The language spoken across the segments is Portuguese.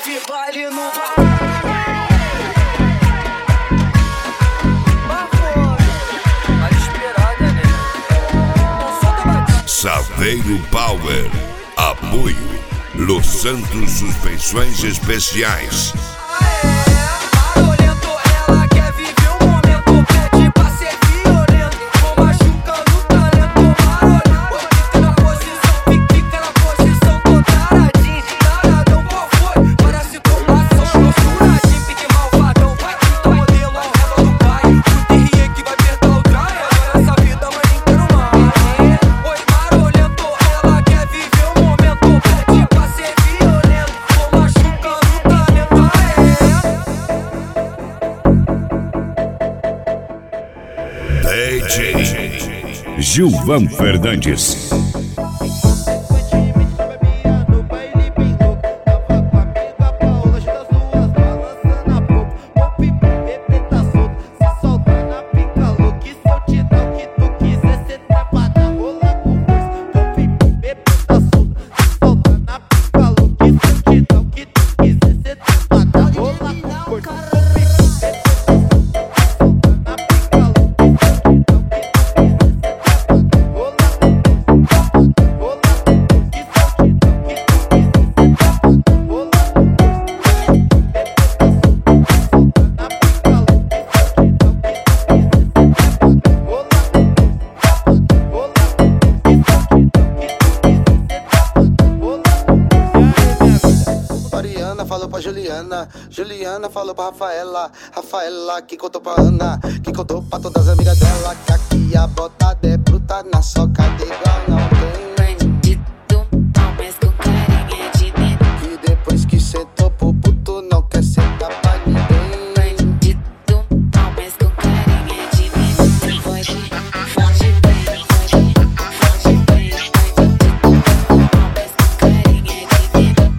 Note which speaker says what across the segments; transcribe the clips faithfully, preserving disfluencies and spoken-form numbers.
Speaker 1: vir baile no bar.
Speaker 2: Saveiro Power. Apoio Los Santos Suspensões Especiais. D J Gilvan Fernandes.
Speaker 3: Falou pra Juliana, Juliana falou pra Rafaela, Rafaela que contou pra Ana, que contou pra todas as amigas dela, que aqui a botada é bruta, na soca de igual não tem.
Speaker 4: Bandido não, mas com carinha de menino.
Speaker 3: Que depois que sentou pro puto não quer sentar pra ninguém.
Speaker 4: Bandido não, mas com carinha de menino. Pode, pode bem, pode, pode bem. Bandido não, mas com carinha de menino.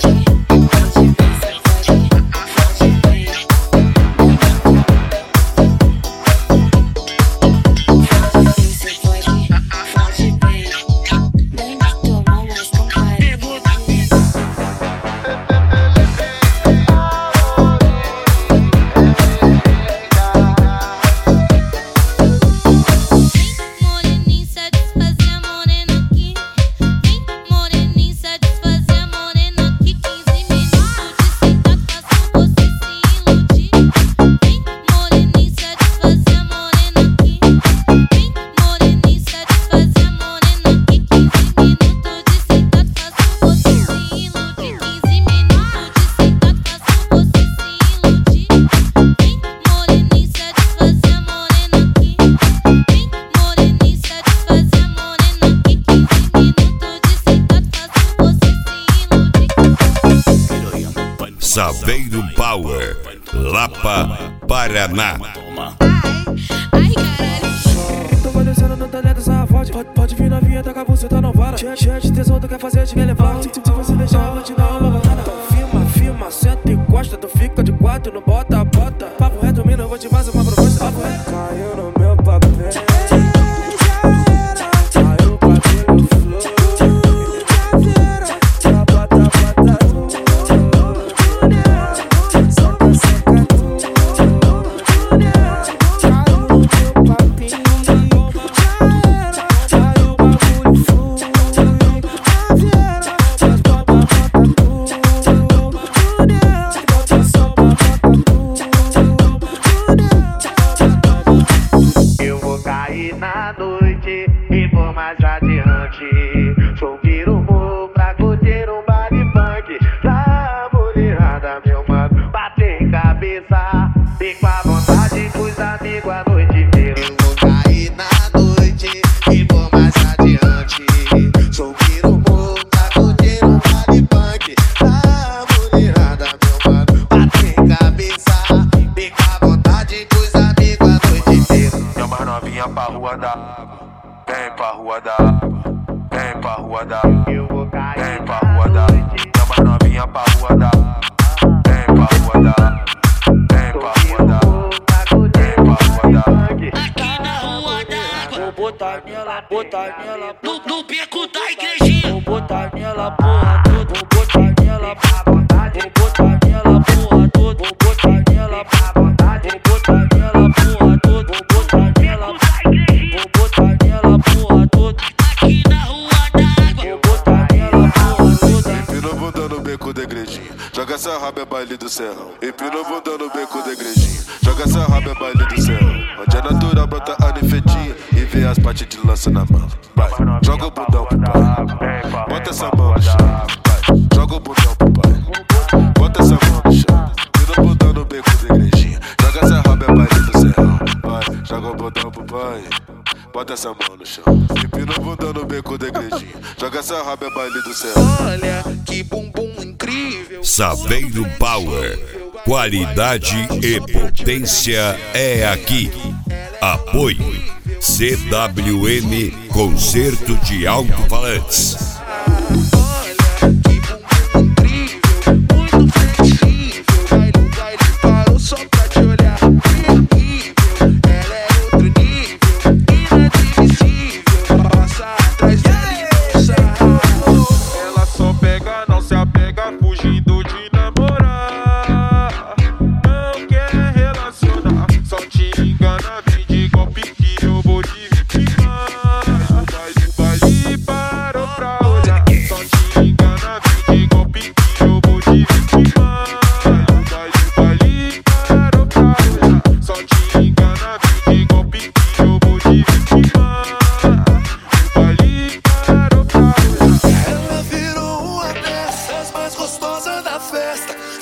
Speaker 2: Saveiro Power, Lapa, Paraná.
Speaker 4: Ai, caralho.
Speaker 5: Tô padecendo no talento dessa forte. Pode, pode vir na vinha, taca você tá não para. Cheia de tesão, tu quer fazer, te quer levar. Se, se você deixar, eu vou te dar uma balada. Então firma, firma, senta e encosta. Tu fica de quatro, não bota, bota. Papo reto, mina, eu vou te fazer uma proposta. Papo reto. Caiu no meu papel.
Speaker 6: Na noite e vou mais adiante. Subir o morro pra curtir um bar de funk. Lá mulherada, meu mano, bater cabeça. E com a vontade com os amigos a noite inteira. Eu vou cair na noite e vou mais adiante. Subir o morro pra curtir um bar de funk. Lá mulherada, meu mano, bater cabeça. E com a vontade com os amigos a noite inteira.
Speaker 7: Chama novinha pra rua da água, vem pra rua da água, vem pra rua da água, vem pra rua da água. Chama novinha pra rua da água, vem pra rua da água, vem pra rua da água, vem pra rua da água.
Speaker 1: Aqui na rua da água,
Speaker 5: Vou botar nela, botar nela,
Speaker 1: no, no beco da igrejinha.
Speaker 5: vou botar nela, porra toda. Vou botar nela, vou botar
Speaker 8: beco da igrejinha. Joga essa raba é baile do serrão. Empina o bundão no beco da igrejinha. Joga essa raba é baile do serrão. Onde é natural brota anifetinha e vê as partes de lança na mão. Vai, joga o bundão pro pai. Bota essa mão no chão. Vai, joga o bundão pro pai. Bota essa mão no chão. Empina o bundão no beco da igrejinha. Joga essa raba é baile do serrão. Vai, joga o bundão pro pai. Bota essa mão no chão. Empina o bundão no beco da igrejinha. Joga essa raba é baile do céu.
Speaker 1: Olha que bumbum incrível.
Speaker 2: Saveiro Power. Qualidade e potência é aqui. Apoio C W N Concerto de Alto-Falantes.
Speaker 1: Olha que bumbum incrível, muito flexível. Vai no baile, parou só pra te olhar. Terrível, ela é outro nível, inadmissível. Passa atrás dela e não sai.
Speaker 9: Ela só pega, não se apega, fugindo de namorar. Não quer relacionar, só te engana, vem de golpe que eu vou te vitimar. O baile, baile parou pra olhar, só te engana, vem de golpe que eu vou te vitimar. O baile, baile parou pra olhar, só te engana, vem de golpe que eu vou te vitimar. O baile parou pra olhar.
Speaker 5: Ela virou uma dessas mais gostosas da festa.